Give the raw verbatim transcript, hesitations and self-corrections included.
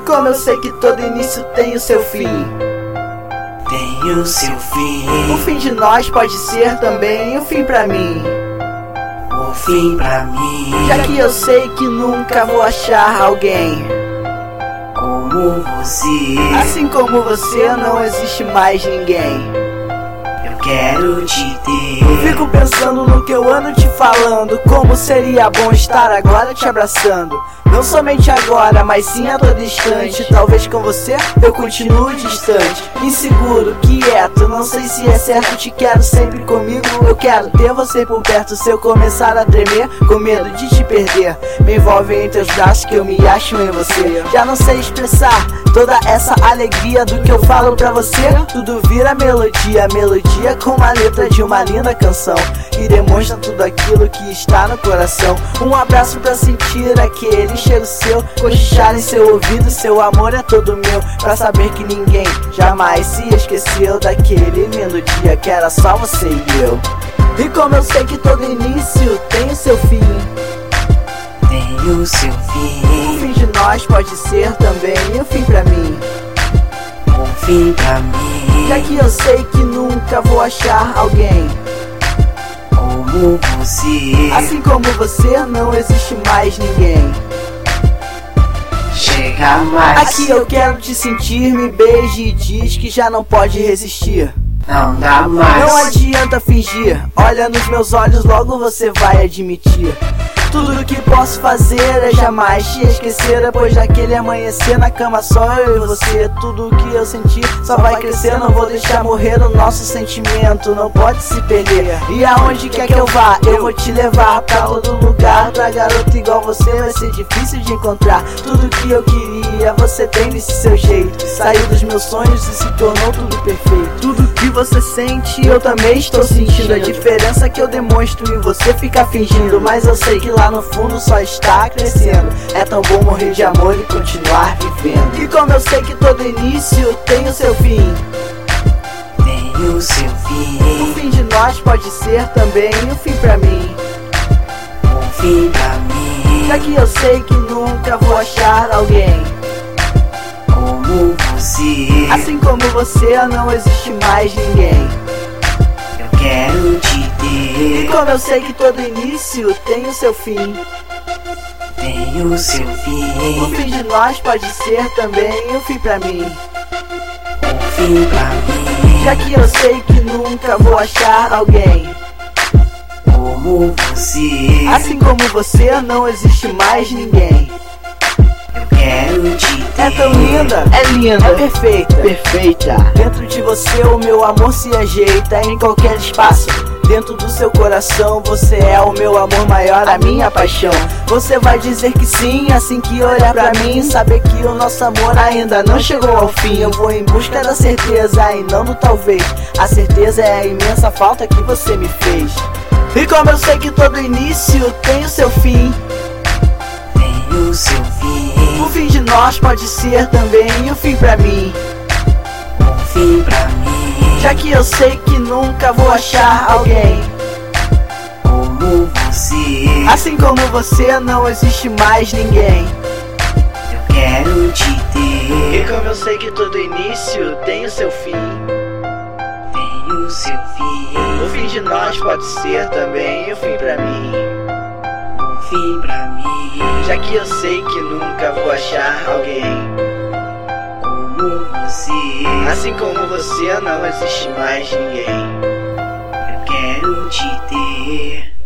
como eu sei que todo início tem o seu fim. Tem o seu fim. O fim de nós pode ser também o fim pra mim. O fim pra mim. Já que eu sei que nunca vou achar alguém como você. Assim como você não existe mais ninguém. Eu quero te ter. Fico pensando no que eu ando te falando, como seria bom estar agora te abraçando. Não somente agora, mas sim a todo instante. Talvez com você eu continue distante, inseguro, quieto, não sei se é certo. Te quero sempre comigo, eu quero ter você por perto. Se eu começar a tremer, com medo de te perder, me envolve em teus braços que eu me acho em você. Já não sei expressar toda essa alegria do que eu falo pra você. Tudo vira melodia, melodia com uma letra de uma linda canção, que demonstra tudo aquilo que está no coração. Um abraço pra sentir aquele cheiro seu, cochichar em seu ouvido, seu amor é todo meu. Pra saber que ninguém jamais se esqueceu daquele lindo dia que era só você e eu. E como eu sei que todo início tem o seu fim. Tem o seu fim. O fim de nós pode ser também o fim pra mim. O fim pra mim. Já que eu sei que nunca vou achar alguém como você. Assim como você não existe mais ninguém. Chega mais. Aqui eu quero te sentir, me beije e diz que já não pode resistir. Não dá mais. Não adianta fingir, olha nos meus olhos, logo você vai admitir. Tudo o que posso fazer é jamais te esquecer. Depois daquele amanhecer na cama só eu e você. Tudo o que eu senti só vai crescer. Não vou deixar morrer o nosso sentimento, não pode se perder. E aonde quer que eu vá, eu vou te levar pra todo lugar. Pra garota igual você vai ser difícil de encontrar. Tudo que eu queria você tem desse seu jeito. Saiu dos meus sonhos e se tornou tudo perfeito. Tudo que você sente eu também estou sentindo. A diferença que eu demonstro e você fica fingindo, mas eu sei que lá no fundo só está crescendo. É tão bom morrer de amor e continuar vivendo. E como eu sei que todo início tem o seu fim. Tem o seu fim. O fim de nós pode ser também o fim pra mim. O fim pra mim. Já que eu sei que nunca vou achar alguém como você. Assim como você não existe mais ninguém. Eu quero te ter. E como eu sei que todo início tem o seu fim. Tem o seu fim. O fim de nós pode ser também o fim pra mim. O fim pra mim. Já que eu sei que nunca vou achar alguém como você. Assim como você não existe mais ninguém. Eu quero te ter. É tão linda, é linda, é perfeita, perfeita. Dentro de você o meu amor se ajeita em qualquer espaço. Dentro do seu coração você é o meu amor maior, a minha paixão. Você vai dizer que sim, assim que olhar pra mim, saber que o nosso amor ainda não chegou ao fim. Eu vou em busca da certeza e não do talvez. A certeza é a imensa falta que você me fez. E como eu sei que todo início tem o seu fim. Tem o seu fim. O fim de nós pode ser também o fim pra mim. O fim pra mim. Já que eu sei que nunca vou achar alguém como você. Assim como você não existe mais ninguém. Eu quero te ter. E como eu sei que todo início tem o seu fim. Tem o seu fim. O fim de nós pode ser também o fim pra mim. O fim pra mim. Já que eu sei que nunca vou achar alguém como você. Assim como você não existe mais ninguém. Eu quero te ter.